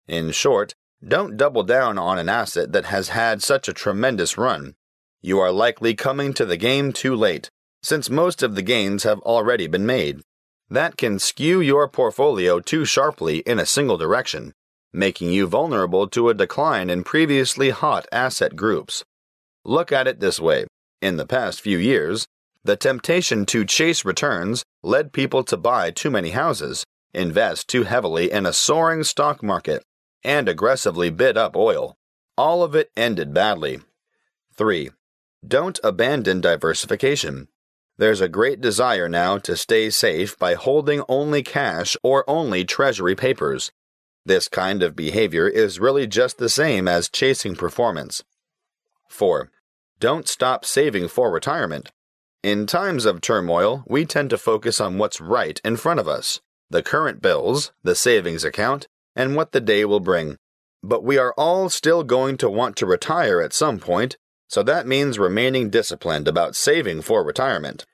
In short, don't double down on an asset that has had such a tremendous run. You are likely coming to the game too late, since most of the gains have already been made. That can skew your portfolio too sharply in a single direction, making you vulnerable to a decline in previously hot asset groups. Look at it this way. In the past few years, the temptation to chase returns led people to buy too many houses, invest too heavily in a soaring stock market, and aggressively bid up oil. All of it ended badly. 3. Don't abandon diversification. There's a great desire now to stay safe by holding only cash or only treasury papers. This kind of behavior is really just the same as chasing performance. 4. Don't stop saving for retirement. In times of turmoil, we tend to focus on what's right in front of us, the current bills, the savings account, and what the day will bring. But we are all still going to want to retire at some point, so that means remaining disciplined about saving for retirement.